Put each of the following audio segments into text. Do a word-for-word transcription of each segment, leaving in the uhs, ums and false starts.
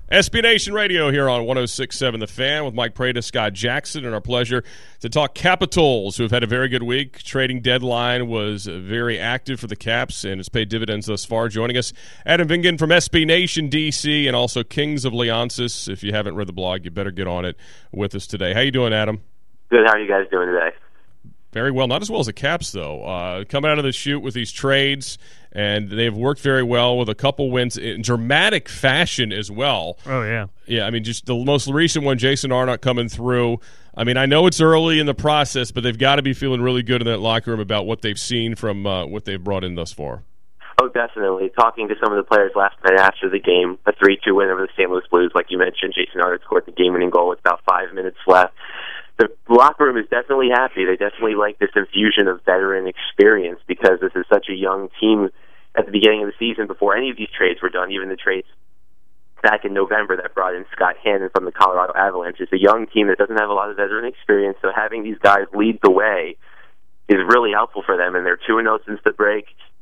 S B Nation Radio here on one oh six point seven The Fan with Mike Prada, Scott Jackson, and our pleasure to talk Capitals, who have had a very good week. Trading deadline was very active for the Caps, and it's paid dividends thus far. Joining us, Adam Vingan from S B Nation D C, and also Kings of Leonsis. If you haven't read the blog, you better get on it with us today. How you doing, Adam? Good. How are you guys doing today? Very well. Not as well as the Caps, though. Uh, coming out of the chute with these trades, and they've worked very well with a couple wins in dramatic fashion as well. Oh, yeah. Yeah, I mean, just the most recent one, Jason Arnott coming through. I mean, I know it's early in the process, but they've got to be feeling really good in that locker room about what they've seen from uh, what they've brought in thus far. Oh, definitely. Talking to some of the players last night after the game, a three two win over the Saint Louis Blues, like you mentioned, Jason Arnott scored the game-winning goal with about five minutes left. The locker room is definitely happy. They definitely like this infusion of veteran experience because this is such a young team at the beginning of the season before any of these trades were done, even the trades back in November that brought in Scott Hannon from the Colorado Avalanche. It's a young team that doesn't have a lot of veteran experience, so having these guys lead the way is really helpful for them, and they're two and oh since the break.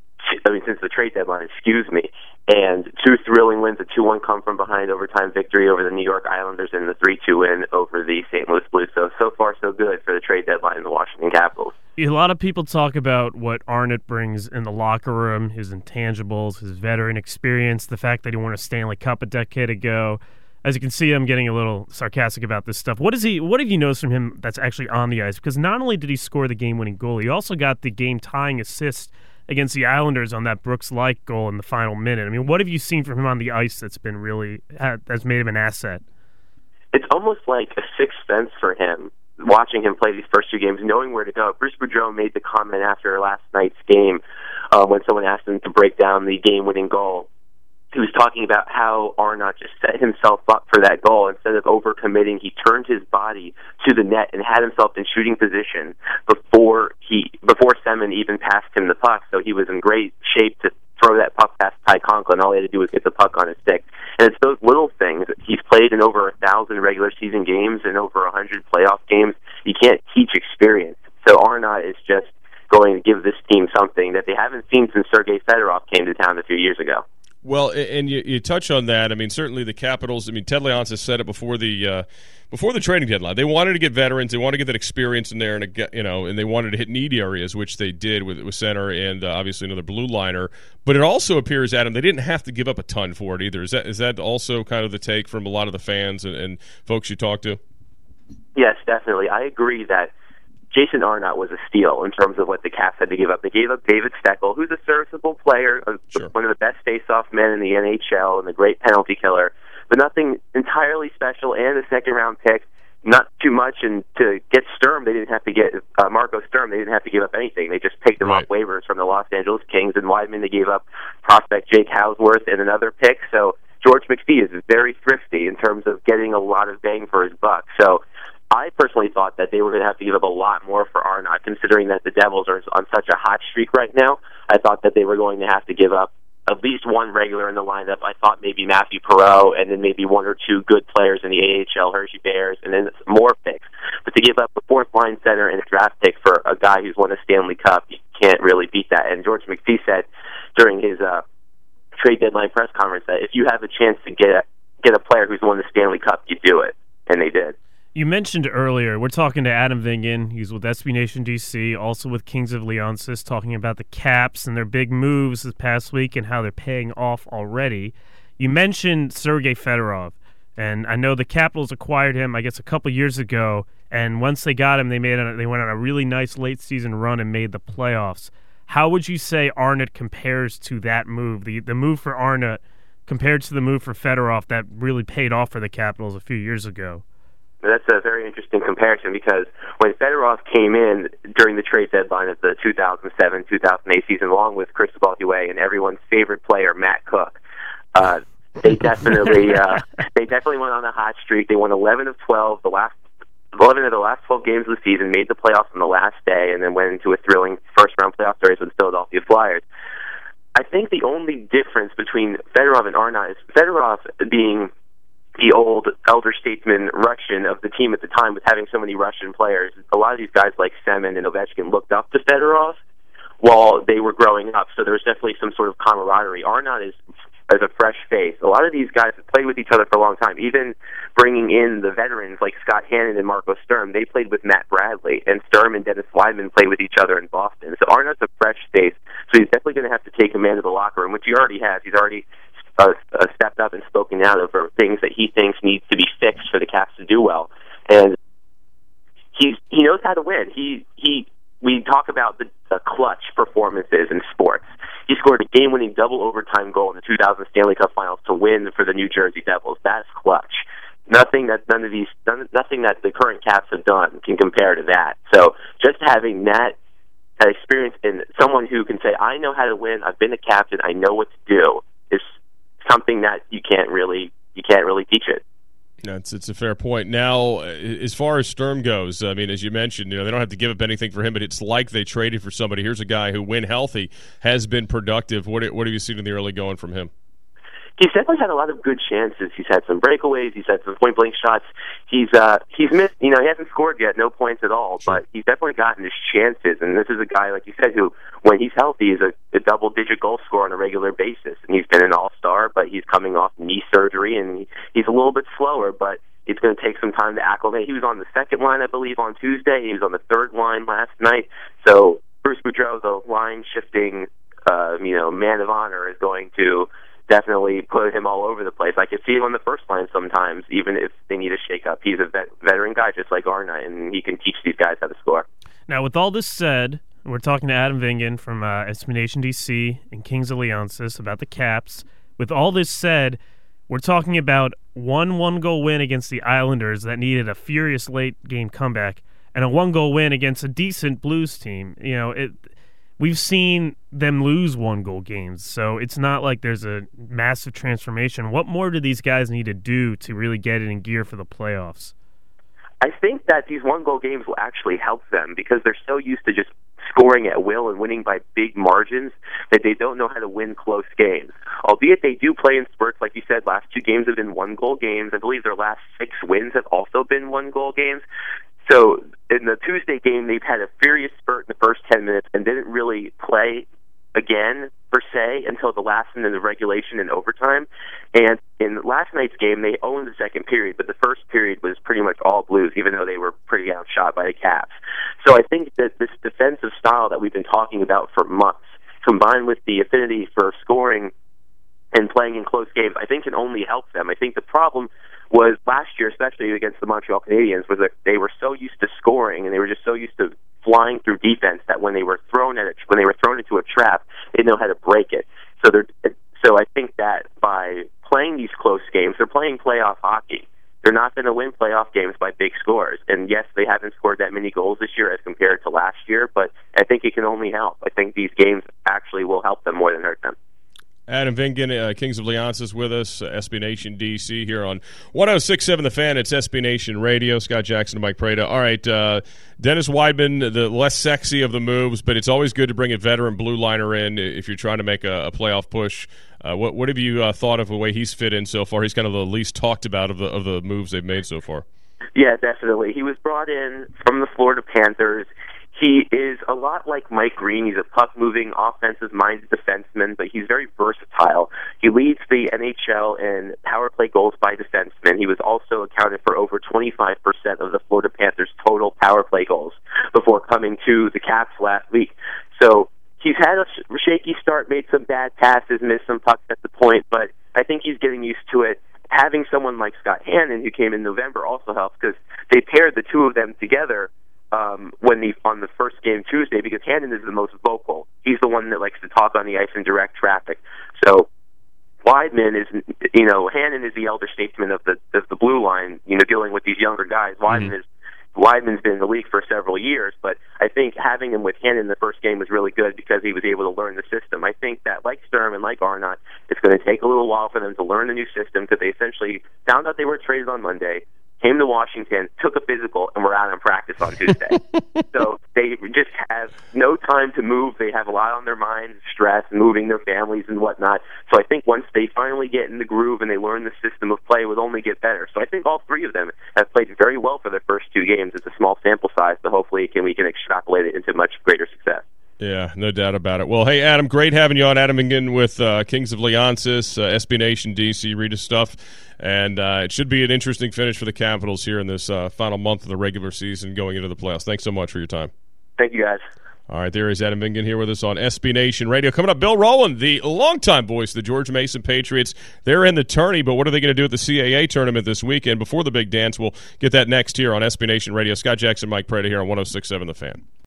I mean, since the trade deadline, excuse me, and two thrilling wins, a two one come from behind overtime victory over the New York Islanders and the three two win over the Saint Louis Blues. So, so far so good for the trade deadline in the Washington Capitals. A lot of people talk about what Arnott brings in the locker room, his intangibles, his veteran experience, the fact that he won a Stanley Cup a decade ago. As you can see, I'm getting a little sarcastic about this stuff. What is he? What have you noticed from him that's actually on the ice? Because not only did he score the game-winning goal, he also got the game-tying assist against the Islanders on that Brooks Light goal in the final minute. I mean, what have you seen from him on the ice that's been really that's made him an asset? It's almost like a sixth sense for him, watching him play these first two games, knowing where to go. Bruce Boudreau made the comment after last night's game uh, when someone asked him to break down the game-winning goal. He was talking about how Arnott just set himself up for that goal. Instead of overcommitting, he turned his body to the net and had himself in shooting position before he before Semin even passed him the puck. So he was in great shape to throw that puck past Ty Conklin. All he had to do was get the puck on his stick. And it's those little things. He's played in over a thousand regular season games and over a hundred playoff games. You can't teach experience. So Arnott is just going to give this team something that they haven't seen since Sergei Fedorov came to town a few years ago. Well, and you, you touch on that. I mean, certainly the Capitals. I mean, Ted Leonsis said it before the uh, before the trading deadline. They wanted to get veterans. They wanted to get that experience in there, and a, you know, and they wanted to hit need areas, which they did with with center and uh, obviously another blue liner. But it also appears, Adam, they didn't have to give up a ton for it either. Is that is that also kind of the take from a lot of the fans and, and folks you talk to? Yes, definitely. I agree that Jason Arnott was a steal in terms of what the Caps had to give up. They gave up David Steckel, who's a serviceable player, sure. one of the best face-off men in the N H L and a great penalty killer, but nothing entirely special, and a second-round pick, not too much. And to get Sturm, they didn't have to get uh, Marco Sturm. They didn't have to give up anything. They just picked him right. off waivers from the Los Angeles Kings. And Weidman, they gave up prospect Jake Hausworth and another pick. So George McPhee is very thrifty in terms of getting a lot of bang for his buck. So I personally thought that they were going to have to give up a lot more for Arnott, considering that the Devils are on such a hot streak right now. I thought that they were going to have to give up at least one regular in the lineup. I thought maybe Matthew Perreault, and then maybe one or two good players in the A H L, Hershey Bears, and then more picks. But to give up a fourth-line center and a draft pick for a guy who's won a Stanley Cup, you can't really beat that. And George McPhee said during his uh, trade deadline press conference that if you have a chance to get a, get a player who's won the Stanley Cup, you do it. And they did. You mentioned earlier, we're talking to Adam Vingan. He's with S B Nation D C, also with Kings of Leonsis, talking about the Caps and their big moves this past week and how they're paying off already. You mentioned Sergei Fedorov, and I know the Capitals acquired him, I guess, a couple years ago, and once they got him, they made a, they went on a really nice late-season run and made the playoffs. How would you say Arnott compares to that move, the, the move for Arnott compared to the move for Fedorov that really paid off for the Capitals a few years ago? That's a very interesting comparison because when Fedorov came in during the trade deadline of the two thousand seven two thousand eight season, along with Cristobal Huet and everyone's favorite player, Matt Cook, uh, they definitely uh, they definitely went on a hot streak. They won eleven of twelve, the last eleven of the last twelve games of the season, made the playoffs on the last day, and then went into a thrilling first-round playoff series with the Philadelphia Flyers. I think the only difference between Fedorov and Arnott is Fedorov being the old elder statesman Russian of the team at the time, with having so many Russian players. A lot of these guys like Semin and Ovechkin looked up to Fedorov while they were growing up, so there was definitely some sort of camaraderie. Arnott is as a fresh face. A lot of these guys have played with each other for a long time. Even bringing in the veterans like Scott Hannon and Marco Sturm, they played with Matt Bradley, and Sturm and Dennis Weidman played with each other in Boston. So Arnott's a fresh face, so he's definitely going to have to take command of the locker room, which he already has. He's already uh, uh, stepped up and spoken out over things that he thinks needs to be fixed for the Caps to do well. And he's he knows how to win. He he. We talk about the, the clutch performances in sports. He scored a game-winning double overtime goal in the two thousand Stanley Cup Finals to win for the New Jersey Devils. That's clutch. Nothing that none of these, none, nothing that the current Caps have done can compare to that. So just having that, that experience in someone who can say, "I know how to win. I've been a captain. I know what to do," is something that you can't really you can't really teach it. That's it's a fair point. Now, as far as Sturm goes, I mean, as you mentioned, you know, they don't have to give up anything for him, but it's like they traded for somebody. Here's a guy who, when healthy, has been productive. What what have you seen in the early going from him? He's definitely had a lot of good chances. He's had some breakaways. He's had some point blank shots. He's uh he's missed. You know, he hasn't scored yet, no points at all. Sure. But he's definitely gotten his chances. And this is a guy, like you said, who, when he's healthy, is a, a double digit goal scorer on a regular basis. And he's been an all star, but he's coming off knee surgery, and he's a little bit slower, but it's going to take some time to acclimate. He was on the second line, I believe, on Tuesday. He was on the third line last night. So Bruce Boudreau, the line shifting, uh, you know, man of honor, is going to definitely put him all over the place. I could see him on the first line sometimes, even if they need a shake-up. He's a vet, veteran guy just like Arnott, and he can teach these guys how to score. Now, with all this said, we're talking to Adam Vingan from uh, S B Nation D C and Kings of Leonsis about the Caps. With all this said, we're talking about one one-goal win against the Islanders that needed a furious late-game comeback, and a one-goal win against a decent Blues team. You know, it. We've seen them lose one-goal games, so it's not like there's a massive transformation. What more do these guys need to do to really get it in gear for the playoffs? I think that these one-goal games will actually help them because they're so used to just scoring at will and winning by big margins that they don't know how to win close games. Albeit they do play in spurts, like you said, last two games have been one-goal games. I believe their last six wins have also been one-goal games. So in the Tuesday game, they've had a furious spurt in the first ten minutes and didn't really play again, per se, until the last minute of regulation and overtime. And in last night's game, they owned the second period, but the first period was pretty much all Blues, even though they were pretty outshot by the Caps. So I think that this defensive style that we've been talking about for months, combined with the affinity for scoring and playing in close games, I think can only help them. I think the problem was last year, especially against the Montreal Canadiens, was that they were so used to scoring and they were just so used to flying through defense that when they were thrown at it, when they were thrown into a trap, they didn't know how to break it. So they're so I think that by playing these close games, they're playing playoff hockey. They're not going to win playoff games by big scores. And yes, they haven't scored that many goals this year as compared to last year, but I think it can only help. I think these games actually will help them more than hurt them. Adam Vingan, uh, Kings of Leonsis with us, uh, S B Nation D C here on one oh six point seven The Fan. It's S B Nation Radio. Scott Jackson and Mike Prada. All right, uh, Dennis Weidman, the less sexy of the moves, but it's always good to bring a veteran blue liner in if you're trying to make a, a playoff push. Uh, what what have you uh, thought of the way he's fit in so far? He's kind of the least talked about of the of the moves they've made so far. Yeah, definitely. He was brought in from the Florida Panthers. He is a lot like Mike Green. He's a puck-moving, offensive-minded defenseman, but he's very versatile. He leads the N H L in power play goals by defensemen. He was also accounted for over twenty-five percent of the Florida Panthers' total power play goals before coming to the Caps last week. So he's had a shaky start, made some bad passes, missed some pucks at the point, but I think he's getting used to it. Having someone like Scott Hannon, who came in November, also helps because they paired the two of them together Um, when the on the first game Tuesday, because Hannon is the most vocal. He's the one that likes to talk on the ice and direct traffic. So Weidman is, you know, Hannon is the elder statesman of the of the blue line. You know, dealing with these younger guys. Weidman mm-hmm. is Weidman's been in the league for several years, but I think having him with Hannon in the first game was really good because he was able to learn the system. I think that, like Sturm and like Arnott, it's going to take a little while for them to learn the new system because they essentially found out they were traded on Monday, came to Washington, took a physical, and were out in practice on Tuesday. So they just have no time to move. They have a lot on their minds, stress, moving their families and whatnot. So I think once they finally get in the groove and they learn the system of play, it will only get better. So I think all three of them have played very well for their first two games. It's a small sample size, but hopefully can, we can extrapolate it into much greater success. Yeah, no doubt about it. Well, hey, Adam, great having you on. Adam Vingan with uh, Kings of Leonsis, uh, S B Nation D C, read his stuff. And uh, it should be an interesting finish for the Capitals here in this uh, final month of the regular season going into the playoffs. Thanks so much for your time. Thank you, guys. All right, there is Adam Vingan here with us on S B Nation Radio. Coming up, Bill Rowland, the longtime voice of the George Mason Patriots. They're in the tourney, but what are they going to do at the C A A tournament this weekend before the big dance? We'll get that next here on S B Nation Radio. Scott Jackson, Mike Prada here on one oh six point seven The Fan.